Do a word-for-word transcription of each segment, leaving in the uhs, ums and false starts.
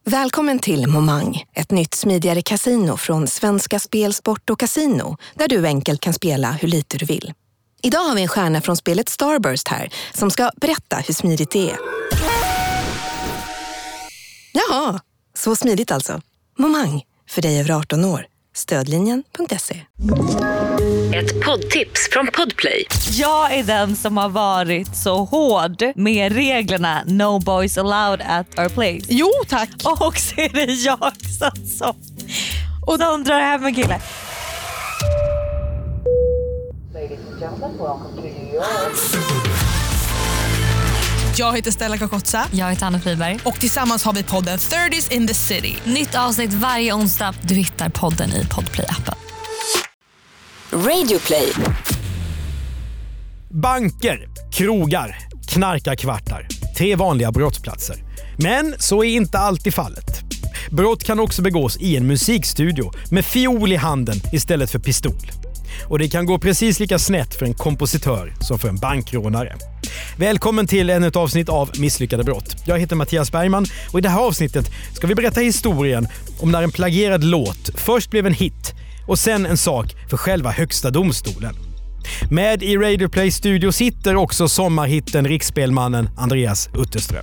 Välkommen till Momang, ett nytt smidigare casino från Svenska Spel, Sport och Casino, där du enkelt kan spela hur lite du vill. Idag har vi en stjärna från spelet Starburst här som ska berätta hur smidigt det är. Jaha, så smidigt alltså. Momang, för dig över arton år. Stödlinjen punkt se. Ett poddtips från Podplay. Jag är den som har varit så hård med reglerna No boys allowed at our place. Jo, tack. Och så är det jag som, och de drar hem en kille. Ladies and gentlemen, welcome to New York. Jag heter Stella Kakotsa. Jag heter Anna Friberg. Och tillsammans har vi podden thirties in the city. Nytt avsnitt varje onsdag. Du hittar podden i Podplay-appen. Radioplay. Banker, krogar, knarkarkvartar. Tre vanliga brottsplatser. Men så är inte alltid fallet. Brott kan också begås i en musikstudio med fiol i handen istället för pistol. Och det kan gå precis lika snett för en kompositör som för en bankrånare. Välkommen till ännu ett avsnitt av Misslyckade brott. Jag heter Mattias Bergman och i det här avsnittet ska vi berätta historien om när en plagierad låt först blev en hit och sen en sak för själva högsta domstolen. Med i Radioplay Studio sitter också sommarhitten riksspelmannen Andreas Utterström.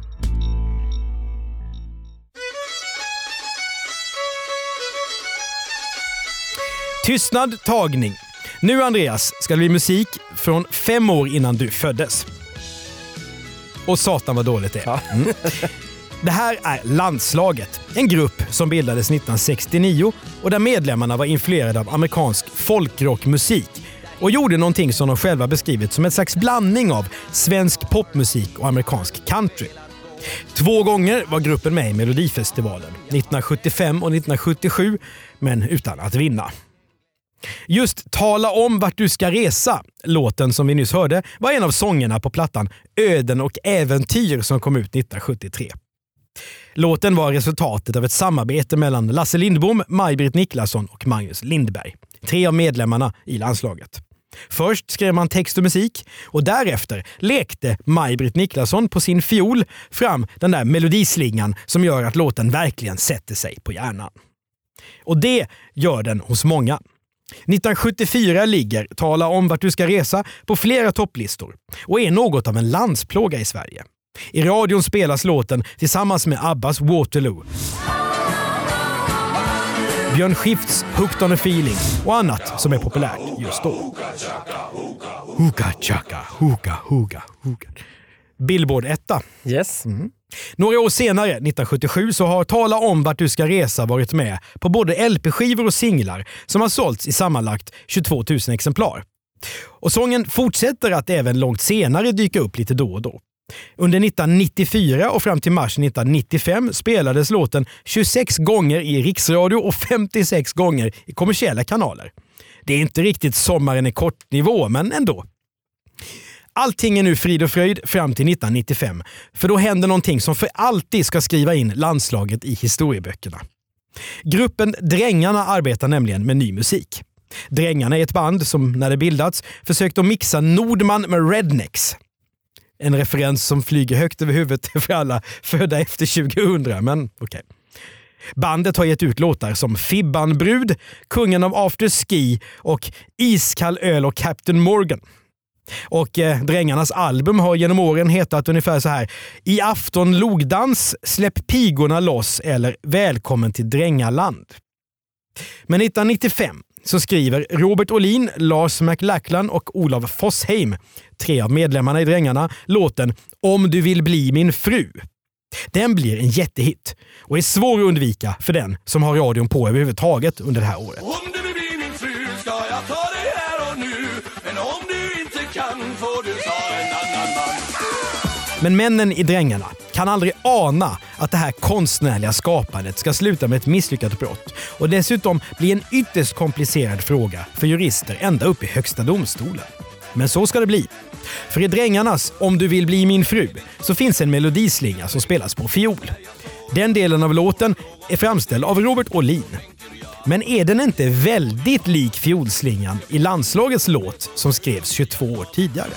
Tystnad, tagning. Nu Andreas ska det bli musik från fem år innan du föddes. Och satan vad dåligt det är. Mm. Det här är Landslaget, en grupp som bildades nittonhundrasextionio och där medlemmarna var influerade av amerikansk folkrockmusik och gjorde någonting som de själva beskrivit som ett slags blandning av svensk popmusik och amerikansk country. Två gånger var gruppen med i Melodifestivalen, nittonhundrasjuttiofem och nittonhundrasjuttiosju, men utan att vinna. Just Tala om vart du ska resa, låten som vi nyss hörde, var en av sångerna på plattan Öden och äventyr som kom ut nittonhundrasjuttiotre. Låten var resultatet av ett samarbete mellan Lasse Lindbom, Maj-Britt Niklasson och Magnus Lindberg, tre av medlemmarna i Landslaget. Först skrev man text och musik och därefter lekte Maj-Britt Niklasson på sin fiol fram den där melodislingan som gör att låten verkligen sätter sig på hjärnan. Och det gör den hos många. nittonhundrasjuttiofyra ligger Tala om vart du ska resa på flera topplistor och är något av en landsplåga i Sverige. I radion spelas låten tillsammans med Abbas Waterloo, Björn Skifts Hooked on a feeling och annat som är populärt just då. Hookah chaka, hookah, hookah, hookah. Billboard etta. Yes. Mm. Några år senare, nittonhundrasjuttiosju, så har Tala om vart du ska resa varit med på både L P-skivor och singlar som har sålts i sammanlagt tjugotvå tusen exemplar. Och sången fortsätter att även långt senare dyka upp lite då och då. Under nittonhundranittiofyra och fram till mars nittonhundranittiofem spelades låten tjugosex gånger i riksradio och femtiosex gånger i kommersiella kanaler. Det är inte riktigt sommaren i kort nivå, men ändå. Allting är nu frid och fröjd fram till nittonhundranittiofem, för då händer någonting som för alltid ska skriva in Landslaget i historieböckerna. Gruppen Drängarna arbetar nämligen med ny musik. Drängarna är ett band som när det bildats försökte mixa Nordman med Rednecks. En referens som flyger högt över huvudet för alla födda efter tjugohundra, men okej. Okay. Bandet har gett ut låtar som Fibban Brud, Kungen av Afterski och Iskall öl och Captain Morgan. Och eh, Drängarnas album har genom åren hetat ungefär så här: I afton logdans, släpp pigorna loss eller Välkommen till Drängaland. Men nittonhundranittiofem så skriver Robert Olin, Lars McLachlan och Olof Fossheim, tre av medlemmarna i Drängarna, låten Om du vill bli min fru. Den blir en jättehit och är svår att undvika för den som har radion på överhuvudtaget under det här året. Om du vill bli min fru ska jag ta dig här och nu, men om du inte kan får du ta en annan man. Men männen i Drängarna kan aldrig ana att det här konstnärliga skapandet ska sluta med ett misslyckat brott och dessutom bli en ytterst komplicerad fråga för jurister ända upp i högsta domstolen. Men så ska det bli. För i Drängarnas Om du vill bli min fru så finns en melodislinga som spelas på fiol. Den delen av låten är framställd av Robert Olin. Men är den inte väldigt lik fiolslingan i Landslagets låt som skrevs tjugotvå år tidigare?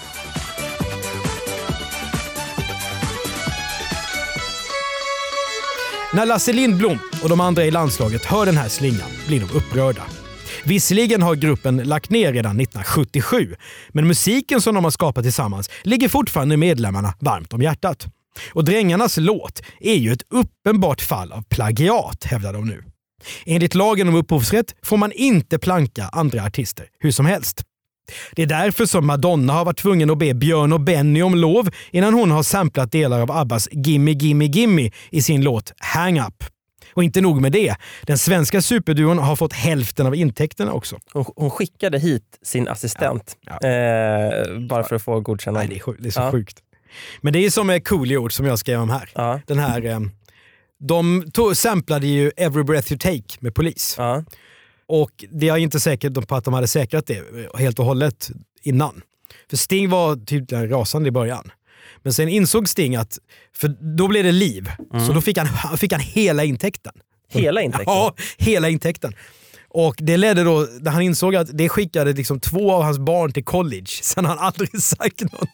När Lasse Lindblom och de andra i landslaget hör den här slingan blir de upprörda. Visserligen har gruppen lagt ner redan nittonhundrasjuttiosju, men musiken som de har skapat tillsammans ligger fortfarande medlemmarna varmt om hjärtat. Och Drängarnas låt är ju ett uppenbart fall av plagiat, hävdar de nu. Enligt lagen om upphovsrätt får man inte planka andra artister hur som helst. Det är därför som Madonna har varit tvungen att be Björn och Benny om lov innan hon har samplat delar av Abbas Gimme Gimme Gimme i sin låt Hang Up. Och inte nog med det, den svenska superduon har fått hälften av intäkterna också. Hon, hon skickade hit sin assistent ja, ja. Eh, bara för att få godkänna. Nej, det är, sjuk, det är så ja. sjukt. Men det är som är Coolio som jag skrev om här. Ja. Den här eh, de tog, samplade ju Every Breath You Take med Polis. Ja. Och det är inte säkert på att de hade säkrat det helt och hållet innan. För Sting var tydligen rasande i början. Men sen insåg Sting att, för då blev det liv. Mm. Så då fick han, fick han hela intäkten. Hela intäkten? Ja, hela intäkten. Och det ledde då, där han insåg att det skickade liksom två av hans barn till college. Sen har han aldrig sagt något.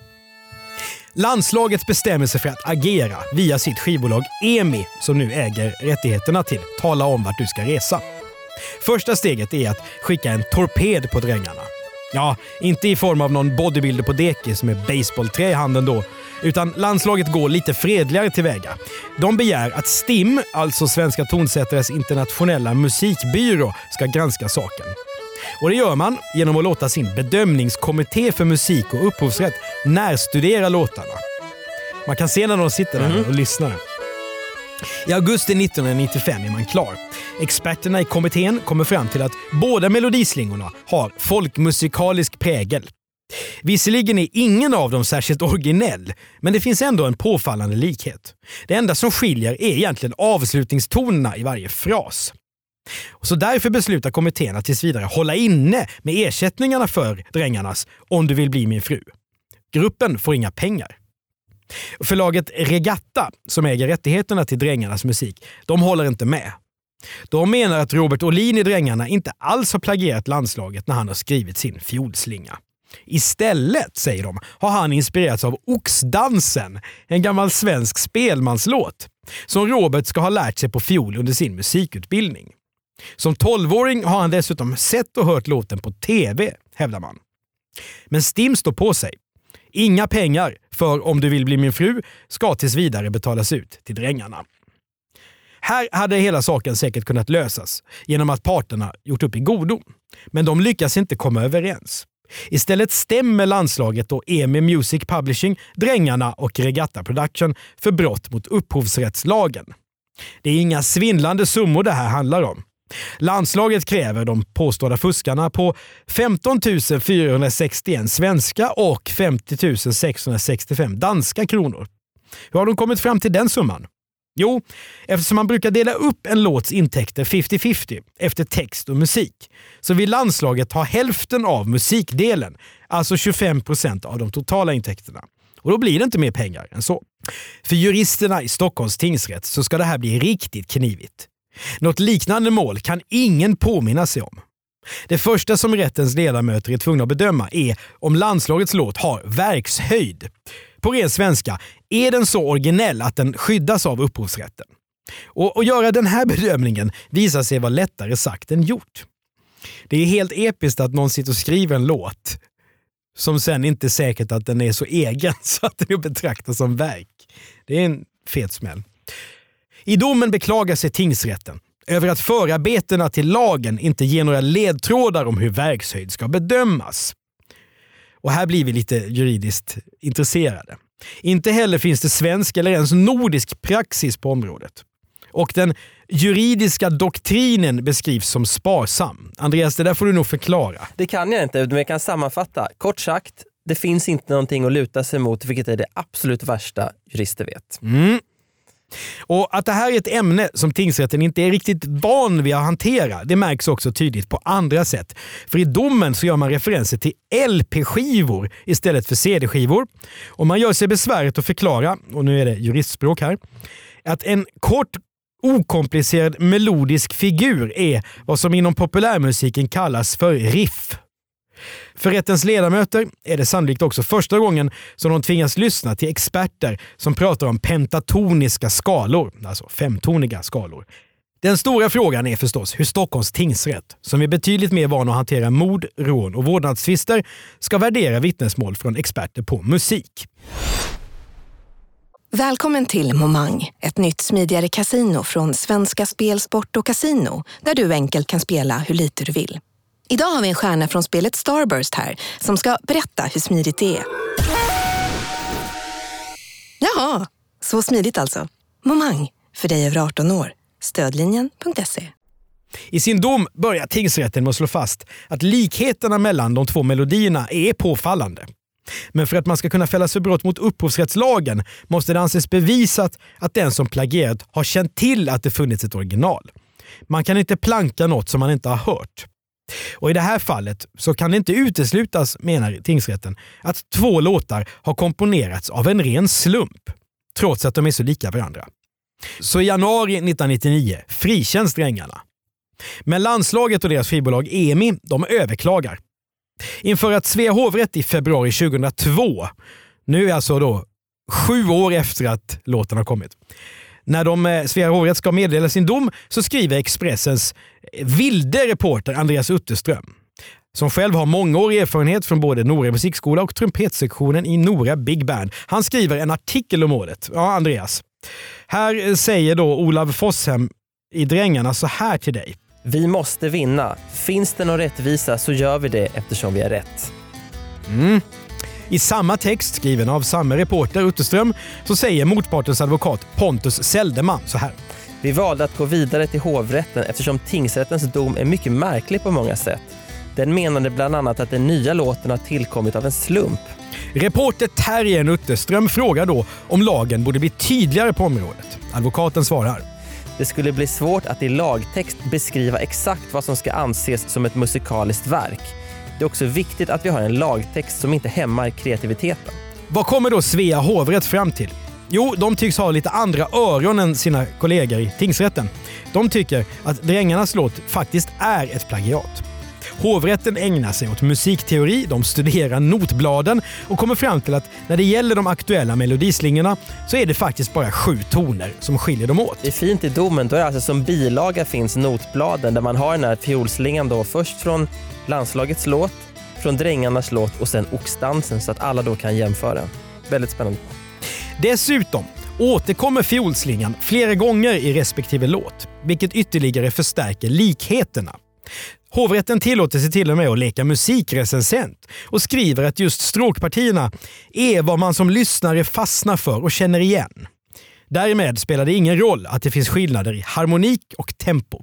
Landslaget bestämmer sig för att agera via sitt skivbolag E M I, som nu äger rättigheterna till Tala om vart du ska resa. Första steget är att skicka en torped på Drängarna. Ja, inte i form av någon bodybuilder på dekis med baseballträ i handen då, utan landslaget går lite fredligare tillväga. De begär att S T I M, alltså Svenska Tonsättares internationella musikbyrå, ska granska saken. Och det gör man genom att låta sin bedömningskommitté för musik och upphovsrätt närstudera låtarna. Man kan se när de sitter där och lyssnar. I augusti nittonhundranittiofem är man klar. Experterna i kommittén kommer fram till att båda melodislingorna har folkmusikalisk prägel. Visserligen är ingen av dem särskilt originell, men det finns ändå en påfallande likhet. Det enda som skiljer är egentligen avslutningstonerna i varje fras. Och så därför beslutar kommittén att tills vidare hålla inne med ersättningarna för Drängarnas Om du vill bli min fru. Gruppen får inga pengar. Förlaget Regatta, som äger rättigheterna till Drängarnas musik, de håller inte med. De menar att Robert Olin i Drängarna inte alls har plagierat landslaget när han har skrivit sin fiolslinga. Istället, säger de, har han inspirerats av Oxdansen, en gammal svensk spelmanslåt, som Robert ska ha lärt sig på fiol under sin musikutbildning. Som tolvåring har han dessutom sett och hört låten på tv, hävdar man. Men Stim står på sig. Inga pengar för Om du vill bli min fru ska tills vidare betalas ut till Drängarna. Här hade hela saken säkert kunnat lösas genom att parterna gjort upp i godo. Men de lyckas inte komma överens. Istället stämmer landslaget och E M I Music Publishing, Drängarna och Regatta Production för brott mot upphovsrättslagen. Det är inga svindlande summor det här handlar om. Landslaget kräver de påstådda fuskarna på femton tusen fyrahundrasextioen svenska och femtio tusen sexhundrasextiofem danska kronor. Hur har de kommit fram till den summan? Jo, eftersom man brukar dela upp en låts intäkter femtio femtio efter text och musik, så vill landslaget ha hälften av musikdelen, alltså tjugofem procent av de totala intäkterna. Och då blir det inte mer pengar än så. För juristerna i Stockholms tingsrätt så ska det här bli riktigt knivigt. Något liknande mål kan ingen påminna sig om. Det första som rättens ledamöter är tvungna att bedöma är om landslagets låt har verkshöjd. På ren svenska, är den så originell att den skyddas av upphovsrätten? Och att göra den här bedömningen visar sig vara lättare sagt än gjort. Det är helt episkt att någon sitter och skriver en låt som sen inte är säkert att den är så egen så att den betraktas som verk. Det är en fet smäll. I domen beklagar sig tingsrätten över att förarbetena till lagen inte ger några ledtrådar om hur verkshöjd ska bedömas. Och här blir vi lite juridiskt intresserade. Inte heller finns det svensk eller ens nordisk praxis på området. Och den juridiska doktrinen beskrivs som sparsam. Andreas, det där får du nog förklara. Det kan jag inte, men jag kan sammanfatta. Kort sagt, det finns inte någonting att luta sig mot, vilket är det absolut värsta jurister vet. Mm. Och att det här är ett ämne som tingsrätten inte är riktigt van vid att hantera, det märks också tydligt på andra sätt. För i domen så gör man referenser till L P-skivor istället för C D-skivor. Och man gör sig besväret att förklara, och nu är det juristspråk här, att en kort okomplicerad melodisk figur är vad som inom populärmusiken kallas för riff. För rättens ledamöter är det sannolikt också första gången som de tvingas lyssna till experter som pratar om pentatoniska skalor, alltså femtoniga skalor. Den stora frågan är förstås hur Stockholms tingsrätt, som är betydligt mer van att hantera mord, rån och vårdnadstvister, ska värdera vittnesmål från experter på musik. Välkommen till Momang, ett nytt smidigare kasino från Svenska Spel, Sport och Casino, där du enkelt kan spela hur lite du vill. Idag har vi en stjärna från spelet Starburst här som ska berätta hur smidigt det är. Jaha, så smidigt alltså. Momang, för dig över arton år. Stödlinjen punkt se. I sin dom börjar tingsrätten med att slå fast att likheterna mellan de två melodierna är påfallande. Men för att man ska kunna fällas för brott mot upphovsrättslagen måste det anses bevisat att den som plagierat har känt till att det funnits ett original. Man kan inte planka något som man inte har hört. Och i det här fallet så kan det inte uteslutas, menar tingsrätten, att två låtar har komponerats av en ren slump, trots att de är så lika varandra. Så i januari nittonhundranittionio frikänns drängarna. Men landslaget och deras skivbolag E M I, de överklagar. Inför att Svea hovrätt i februari tjugohundratvå, nu är alltså då sju år efter att låten har kommit. När de Svea hovrätt ska meddela sin dom så skriver Expressens vilde reporter Andreas Utterström, som själv har mångårig erfarenhet från både Nora musikskola och trumpetsektionen i Nora Big Band. Han skriver en artikel om målet. Ja, Andreas. Här säger då Olav Fosshem i Drängarna så här till dig. Vi måste vinna. Finns det någon rättvisa så gör vi det eftersom vi är rätt. Mm. I samma text skriven av samma reporter Utterström så säger motpartens advokat Pontus Seldeman så här. Vi valde att gå vidare till hovrätten eftersom tingsrättens dom är mycket märklig på många sätt. Den menade bland annat att den nya låten har tillkommit av en slump. Reporter Terjen Utterström frågar då om lagen borde bli tydligare på området. Advokaten svarar. Det skulle bli svårt att i lagtext beskriva exakt vad som ska anses som ett musikaliskt verk. Det är också viktigt att vi har en lagtext som inte hämmar kreativiteten. Vad kommer då Svea hovrätt fram till? Jo, de tycks ha lite andra öron än sina kollegor i tingsrätten. De tycker att Drängarnas låt faktiskt är ett plagiat. Hovrätten ägnar sig åt musikteori, de studerar notbladen och kommer fram till att när det gäller de aktuella melodislingorna så är det faktiskt bara sju toner som skiljer dem åt. Det är fint i domen, då är det alltså som bilaga finns notbladen där man har den här fiolslingan då först från landslagets låt, från Drängarnas låt och sen oxdansen så att alla då kan jämföra. Väldigt spännande. Dessutom återkommer fiolslingan flera gånger i respektive låt, vilket ytterligare förstärker likheterna. Hovrätten tillåter sig till och med att leka musikrecensent och skriver att just stråkpartierna är vad man som lyssnare fastnar för och känner igen. Därmed spelar det ingen roll att det finns skillnader i harmonik och tempo.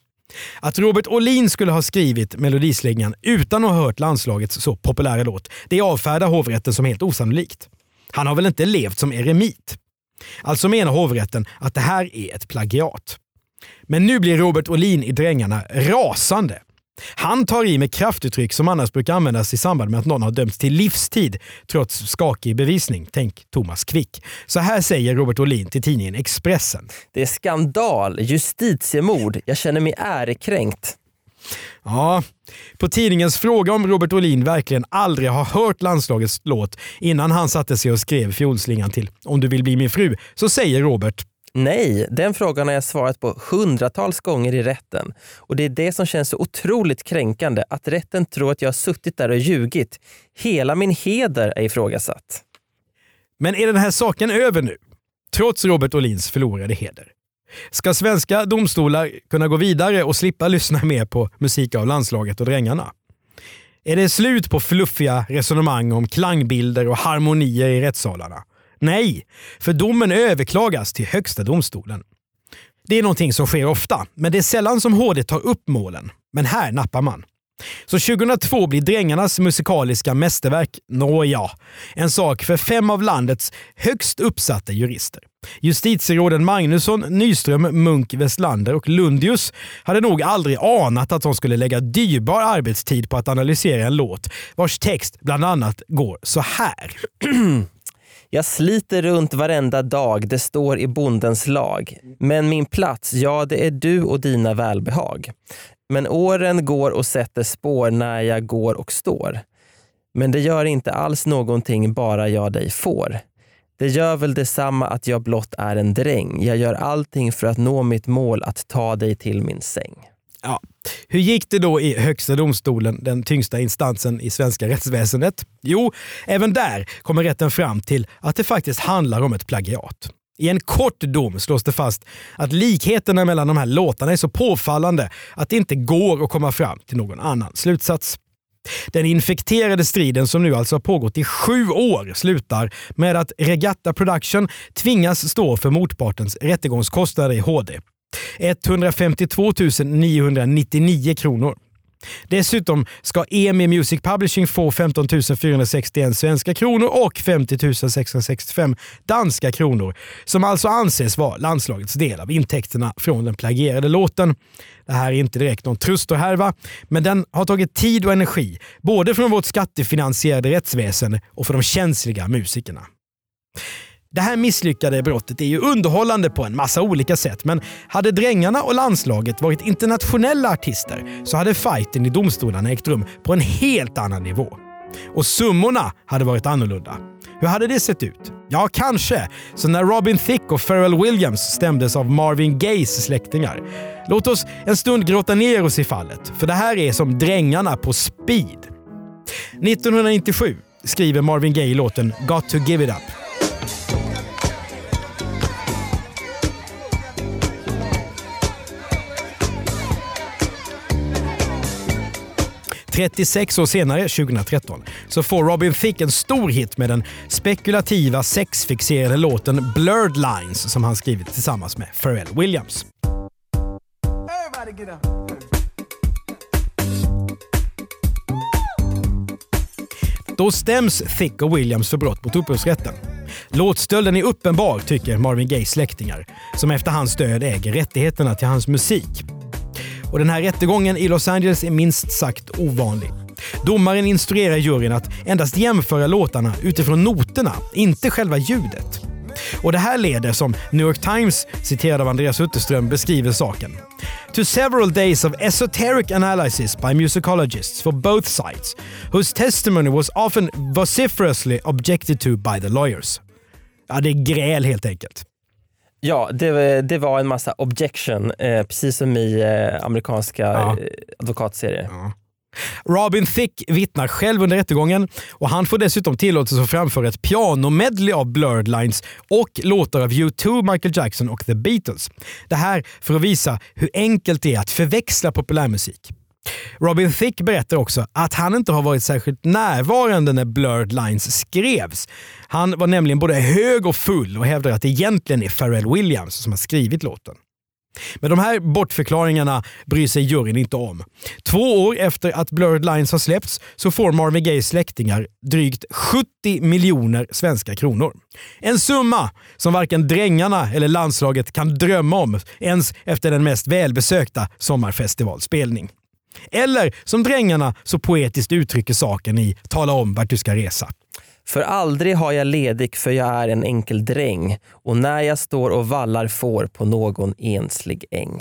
Att Robert Olin skulle ha skrivit melodislingan utan att ha hört landslagets så populära låt, det avfärdar hovrätten som helt osannolikt. Han har väl inte levt som eremit. Alltså menar hovrätten att det här är ett plagiat. Men nu blir Robert Olin i Drängarna rasande. Han tar i med kraftuttryck som annars brukar användas i samband med att någon har dömts till livstid trots skakig bevisning. Tänk Thomas Quick. Så här säger Robert Olin till tidningen Expressen. Det är skandal, justitiemord. Jag känner mig ärekränkt. Ja, på tidningens fråga om Robert Olin verkligen aldrig har hört landslagets låt innan han satte sig och skrev fiolslingan till Om du vill bli min fru, så säger Robert: Nej, den frågan har jag svarat på hundratals gånger i rätten. Och det är det som känns så otroligt kränkande, att rätten tror att jag har suttit där och ljugit. Hela min heder är ifrågasatt. Men är den här saken över nu? Trots Robert Olins förlorade heder. Ska svenska domstolar kunna gå vidare och slippa lyssna mer på musik av landslaget och Drängarna? Är det slut på fluffiga resonemang om klangbilder och harmonier i rättssalarna? Nej, för domen överklagas till högsta domstolen. Det är någonting som sker ofta, men det är sällan som H D tar upp målen. Men här nappar man. Så tjugohundratvå blir Drängarnas musikaliska mästerverk, nåja, en sak för fem av landets högst uppsatta jurister. Justitieråden Magnusson, Nyström, Munk, Westlander och Lundius hade nog aldrig anat att de skulle lägga dyrbar arbetstid på att analysera en låt vars text bland annat går så här. Jag sliter runt varenda dag, det står i bondens lag. Men min plats, ja det är du och dina välbehag. Men åren går och sätter spår när jag går och står. Men det gör inte alls någonting bara jag dig får. Det gör väl detsamma att jag blott är en dräng. Jag gör allting för att nå mitt mål att ta dig till min säng. Ja. Hur gick det då i Högsta domstolen, den tyngsta instansen i svenska rättsväsendet? Jo, även där kommer rätten fram till att det faktiskt handlar om ett plagiat. I en kort dom slås det fast att likheterna mellan de här låtarna är så påfallande att det inte går att komma fram till någon annan slutsats. Den infekterade striden som nu alltså har pågått i sju år slutar med att Regatta Production tvingas stå för motpartens rättegångskostnader i H D. etthundrafemtiotvå tusen niohundranittionio kronor. Dessutom ska E M I Music Publishing få femton tusen fyrahundrasextioen svenska kronor och femtio tusen sexhundrasextiofem danska kronor, som alltså anses vara landslagets del av intäkterna från den plagierade låten. Det här är inte direkt någon trustorhärva, men den har tagit tid och energi både från vårt skattefinansierade rättsväsen och för de känsliga musikerna. Det här misslyckade brottet är ju underhållande på en massa olika sätt, men hade Drängarna och landslaget varit internationella artister så hade fighten i domstolarna ägt rum på en helt annan nivå. Och summorna hade varit annorlunda. Hur hade det sett ut? Ja, kanske. Så när Robin Thicke och Pharrell Williams stämdes av Marvin Gayes släktingar. Låt oss en stund gråta ner oss i fallet, för det här är som Drängarna på speed. nittonhundranittiosju skriver Marvin Gaye låten Got to Give It Up. trettiosex år senare, tjugohundratretton, så får Robin Thicke en stor hit med den spekulativa sexfixerade låten Blurred Lines som han skrivit tillsammans med Pharrell Williams. Då stäms Thicke och Williams för brott mot upphovsrätten. Låtstölden är uppenbar, tycker Marvin Gayes släktingar, som efter hans död äger rättigheterna till hans musik. Och den här rättegången i Los Angeles är minst sagt ovanlig. Domaren instruerar juryn att endast jämföra låtarna utifrån noterna, inte själva ljudet. Och det här leder, som New York Times citerad av Andreas Utterström beskriver saken, to several days of esoteric analysis by musicologists for both sides, whose testimony was often vociferously objected to by the lawyers. Ja, det är gräl helt enkelt. Ja, det, det var en massa objection, eh, precis som i eh, amerikanska ja. eh, advokatserier. Ja. Robin Thicke vittnar själv under rättegången och han får dessutom tillåtelse att framföra ett pianomedley av Blurred Lines och låtar av U två, Michael Jackson och The Beatles. Det här för att visa hur enkelt det är att förväxla populärmusik. Robin Thicke berättar också att han inte har varit särskilt närvarande när Blurred Lines skrevs. Han var nämligen både hög och full och hävdar att det egentligen är Pharrell Williams som har skrivit låten. Men de här bortförklaringarna bryr sig juryn inte om. Två år efter att Blurred Lines har släppts så får Marvin Gayes släktingar drygt sjuttio miljoner svenska kronor. En summa som varken Drängarna eller landslaget kan drömma om ens efter den mest välbesökta sommarfestivalspelning. Eller som Drängarna så poetiskt uttrycker saken i Tala om vart du ska resa. För aldrig har jag ledig för jag är en enkel dräng och när jag står och vallar får på någon enslig äng.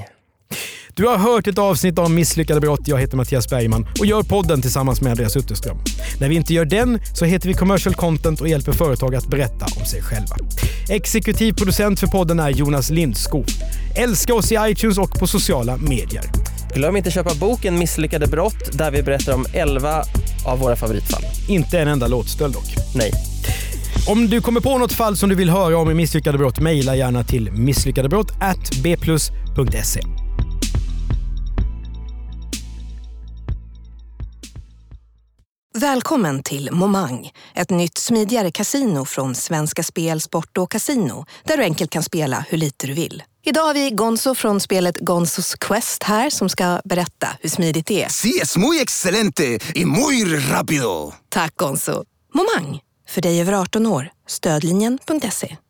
Du har hört ett avsnitt av Misslyckade brott. Jag heter Mattias Bergman och gör podden tillsammans med Andreas Utterström. När vi inte gör den så heter vi Commercial Content och hjälper företag att berätta om sig själva. Exekutiv producent för podden är Jonas Lindskog. Älska oss i iTunes och på sociala medier. Glöm inte köpa boken Misslyckade brott där vi berättar om elva av våra favoritfall. Inte en enda låtstöld dock. Nej. Om du kommer på något fall som du vill höra om i Misslyckade brott, mejla gärna till misslyckadebrott at b plus punkt se. Välkommen till Momang, ett nytt smidigare kasino från Svenska Spel, Sport och Casino, där du enkelt kan spela hur lite du vill. Idag har vi Gonzo från spelet Gonzos Quest här som ska berätta hur smidigt det är. Sí, es muy excelente y muy rápido. Tack Gonzo. Momang, för dig över arton år. Stödlinjen punkt se.